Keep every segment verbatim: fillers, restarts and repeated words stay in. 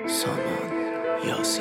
سامان یاسین.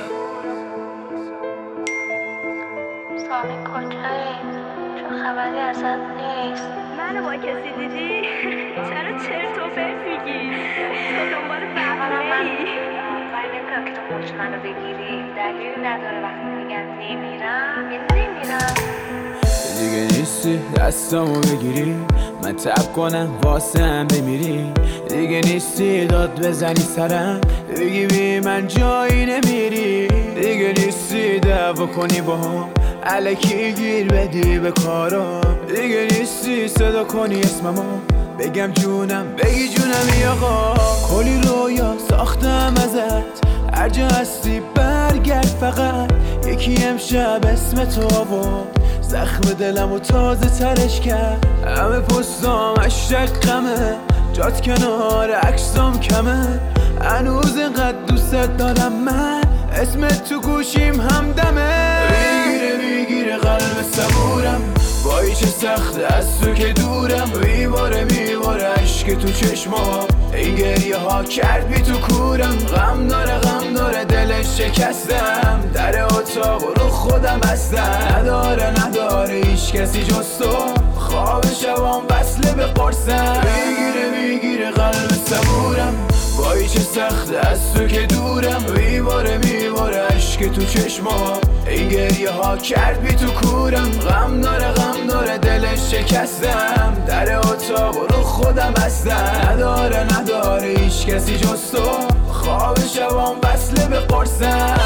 سامی کجایی؟ چون خبری ازت نیست. منو با کسی دیدی؟ چرا چرت و پرت میگی؟ تو دنبال بقیه‌ای؟ کاری نمیکنم که تو خودش منو بگیری. دلیلی نداره وقتی میگم نمیرم یعنی نمیرم. دیگه نیستی دستامو بگیری، من تب کنم واسه هم بمیری. دیگه نیستی داد بزنی سرم بگی بی من جایی نمیری. دیگه نیستی دعوا کنی با هم الکی گیر بدی به کارم. دیگه نیستی صدا کنی اسممو بگم جونم بگی جونم ای آقا. کلی رویا ساختم ازت هر جا هستی برگرد فقط. یکی امشب اسم تو آورد زخم دلم و تازه ترش کرد. همه پستام اشک غمه جات کنار عکسام کمه. هنوز اینقدر دوست دارم من اسمت تو گوشیم همدمه. میگیره میگیره قلب صبورم وای چه سخته از تو که دورم. میباره میباره عشق تو چشما این گریه ها کرد بی تو کورم. غم داره غم داره دلش شکستم در اتاق رو خودم بستم. نداره نداره هیچ کسی جز تو خواب شبام وصله به قرصم. میگیره میگیره قلب صبورم وای چه سخته از تو که دورم. میباره میباره عشق تو چشما این گریه ها کرد بی تو کورم. غم داره غم داره دلش شکستم در اتاق رو خودم بستم. نداره نداره هیچ کسی جز تو خواب شبام وصله به قرصم.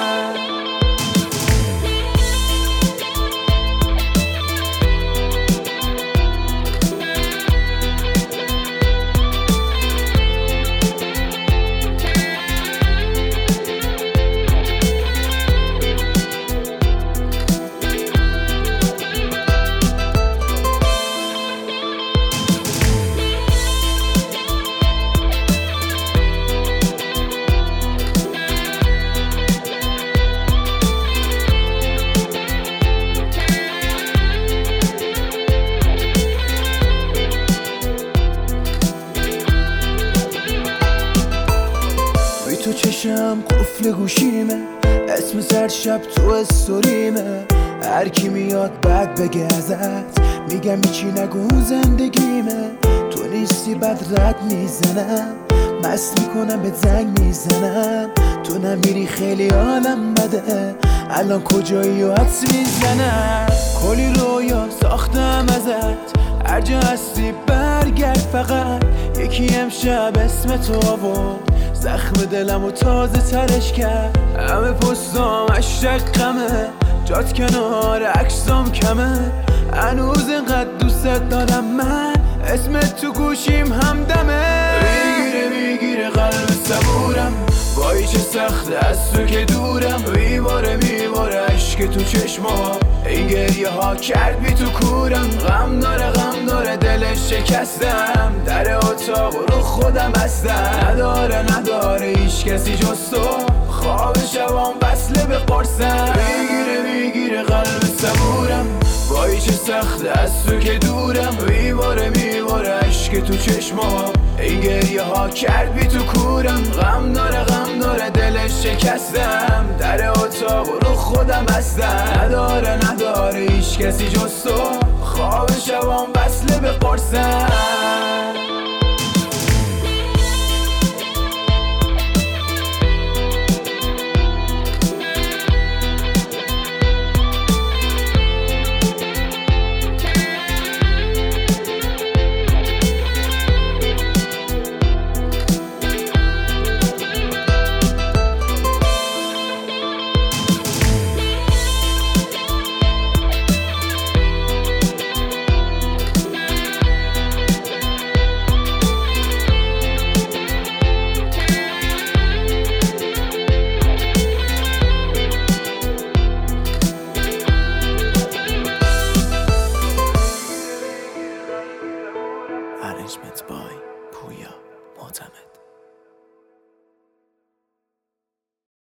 تو چشم قفل گوشیمه اسم سر شب تو استوریمه. هر کی میاد بعد بگه ازت میگم هیچی نگو زندگیمه. تو نیستی بد رد میزنم مست میکنم به زنگ میزنم. تو نمیری خیلی حالم بده الان کجایی و حدس میزنم. کلی رویا ساختم ازت هر جا هستی برگرد فقط. یکی امشب اسم تو آورد زخم دلم و تازه ترش کرد. همه پستام اشک غمه جات کنار عکسام کمه. هنوز اینقدر دوست دارم من اسمت تو گوشیم همدمه. میگیره میگیره قلب صبورم وای چه سخته از تو که دورم. میباره میباره عشق تو چشما این گریه ها کرد بی تو کورم. غم داره غم داره دلش شکستم در اتاق رو خودم بستم. نداره نداره هیچ کسی جز تو خواب شبام وصله به قرصم. میگیره میگیره قلب صبورم وای چه سخته از تو که دورم. میباره میباره عشق تو چشما این گریه ها کرد بی تو کورم. غم داره غم داره دلش شکستم در اتاق رو خودم بستم. نداره نداره هیچ کسی جز تو خواب شبام وصله به قرصم.